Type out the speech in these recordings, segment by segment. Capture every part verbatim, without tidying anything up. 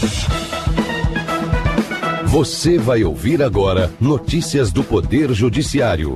Você vai ouvir agora notícias do Poder Judiciário.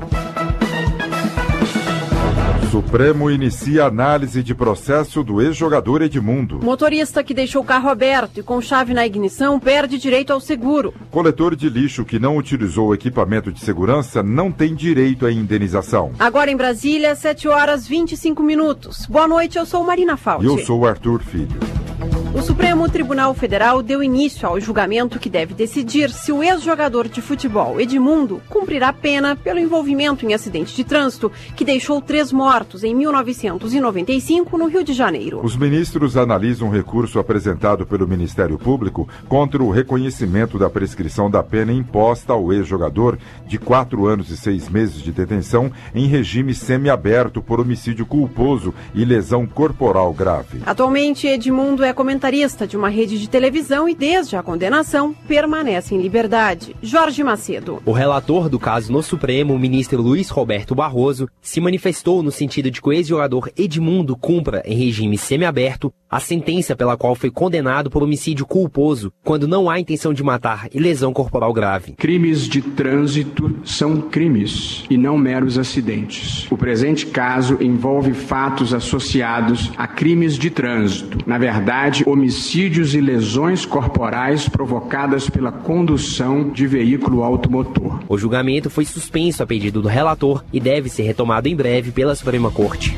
Supremo inicia análise de processo do ex-jogador Edmundo. Motorista que deixou o carro aberto e com chave na ignição perde direito ao seguro. Coletor de lixo que não utilizou o equipamento de segurança não tem direito à indenização. Agora em Brasília, sete horas e vinte e cinco minutos. Boa noite, eu sou Marina Falti. E eu sou o Arthur Filho. O Supremo Tribunal Federal deu início ao julgamento que deve decidir se o ex-jogador de futebol Edmundo cumprirá pena pelo envolvimento em acidente de trânsito que deixou três mortos em mil novecentos e noventa e cinco no Rio de Janeiro. Os ministros analisam um recurso apresentado pelo Ministério Público contra o reconhecimento da prescrição da pena imposta ao ex-jogador de quatro anos e seis meses de detenção em regime semiaberto por homicídio culposo e lesão corporal grave. Atualmente, Edmundo é comentarista de uma rede de televisão e, desde a condenação, permanece em liberdade. Jorge Macedo. O relator do caso no Supremo, o ministro Luiz Roberto Barroso, se manifestou no sentido de que o ex-jogador Edmundo cumpra, em regime semiaberto, a sentença pela qual foi condenado por homicídio culposo, quando não há intenção de matar e lesão corporal grave. Crimes de trânsito são crimes e não meros acidentes. O presente caso envolve fatos associados a crimes de trânsito. Na verdade, homicídios e lesões corporais provocadas pela condução de veículo automotor. O julgamento foi suspenso a pedido do relator e deve ser retomado em breve pela Suprema Corte.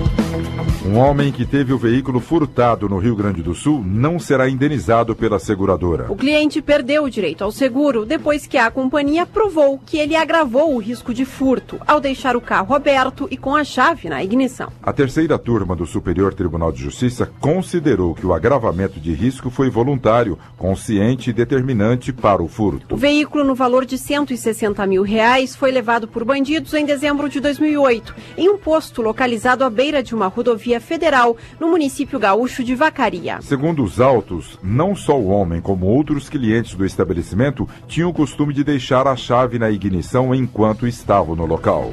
Um homem que teve o veículo furtado no Rio Grande do Sul não será indenizado pela seguradora. O cliente perdeu o direito ao seguro depois que a companhia provou que ele agravou o risco de furto ao deixar o carro aberto e com a chave na ignição. A terceira turma do Superior Tribunal de Justiça considerou que o agravamento de risco foi voluntário, consciente e determinante para o furto. O veículo, no valor de cento e sessenta mil reais, foi levado por bandidos em dezembro de dois mil e oito, em um posto localizado à beira de uma rodovia federal no município gaúcho de Vacaria. Segundo os autos, não só o homem como outros clientes do estabelecimento tinham o costume de deixar a chave na ignição enquanto estavam no local.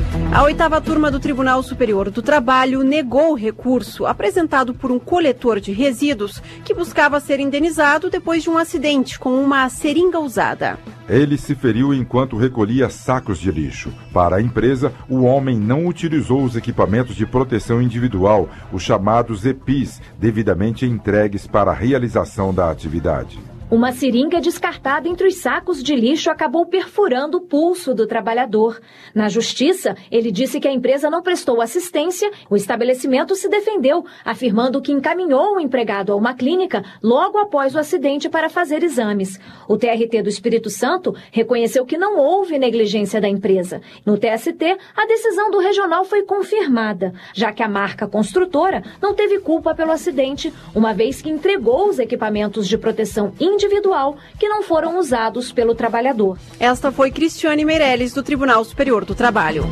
A oitava turma do Tribunal Superior do Trabalho negou o recurso apresentado por um coletor de resíduos que buscava ser indenizado depois de um acidente com uma seringa usada. Ele se feriu enquanto recolhia sacos de lixo. Para a empresa, o homem não utilizou os equipamentos de proteção individual, os chamados E P Is, devidamente entregues para a realização da atividade. Uma seringa descartada entre os sacos de lixo acabou perfurando o pulso do trabalhador. Na justiça, ele disse que a empresa não prestou assistência. O estabelecimento se defendeu, afirmando que encaminhou o empregado a uma clínica logo após o acidente para fazer exames. O T R T do Espírito Santo reconheceu que não houve negligência da empresa. No T S T, a decisão do regional foi confirmada, já que a marca construtora não teve culpa pelo acidente, uma vez que entregou os equipamentos de proteção individual individual que não foram usados pelo trabalhador. Esta foi Cristiane Meirelles, do Tribunal Superior do Trabalho.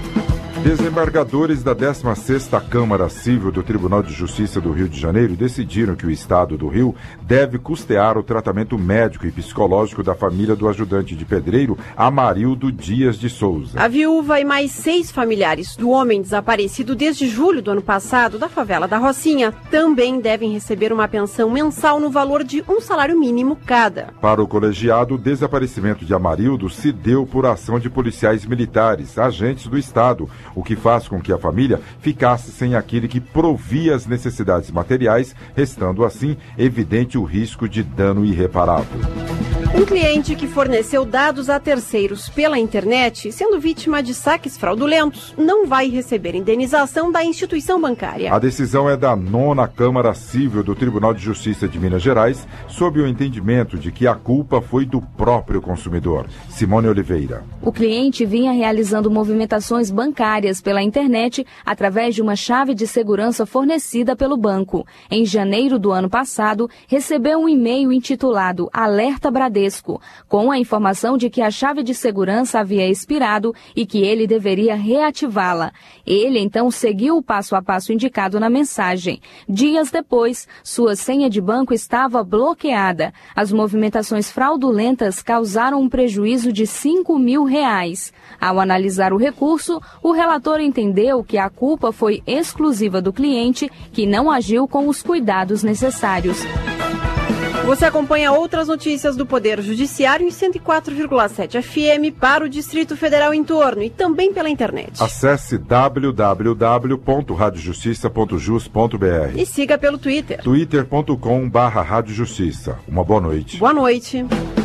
Desembargadores da décima sexta Câmara Civil do Tribunal de Justiça do Rio de Janeiro decidiram que o Estado do Rio deve custear o tratamento médico e psicológico da família do ajudante de pedreiro Amarildo Dias de Souza. A viúva e mais seis familiares do homem desaparecido desde julho do ano passado da favela da Rocinha também devem receber uma pensão mensal no valor de um salário mínimo cada. Para o colegiado, o desaparecimento de Amarildo se deu por ação de policiais militares, agentes do Estado, o que faz com que a família ficasse sem aquele que provia as necessidades materiais, restando assim evidente o risco de dano irreparável. Um cliente que forneceu dados a terceiros pela internet, sendo vítima de saques fraudulentos, não vai receber indenização da instituição bancária. A decisão é da nona Câmara Civil do Tribunal de Justiça de Minas Gerais, sob o entendimento de que a culpa foi do próprio consumidor. Simone Oliveira. O cliente vinha realizando movimentações bancárias pela internet através de uma chave de segurança fornecida pelo banco. Em janeiro do ano passado, recebeu um e-mail intitulado Alerta Bradesco, com a informação de que a chave de segurança havia expirado e que ele deveria reativá-la. Ele então seguiu o passo a passo indicado na mensagem. Dias depois, sua senha de banco estava bloqueada. As movimentações fraudulentas causaram um prejuízo de cinco mil reais. Ao analisar o recurso, o relator entendeu que a culpa foi exclusiva do cliente, que não agiu com os cuidados necessários. Você acompanha outras notícias do Poder Judiciário em cento e quatro vírgula sete F M para o Distrito Federal em torno e também pela internet. Acesse w w w ponto rádio justiça ponto jus ponto b r e siga pelo Twitter. twitter ponto com barra rádio justiça. Uma boa noite. Boa noite.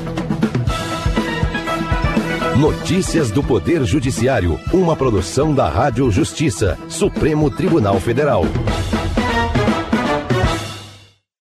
Notícias do Poder Judiciário, uma produção da Rádio Justiça, Supremo Tribunal Federal.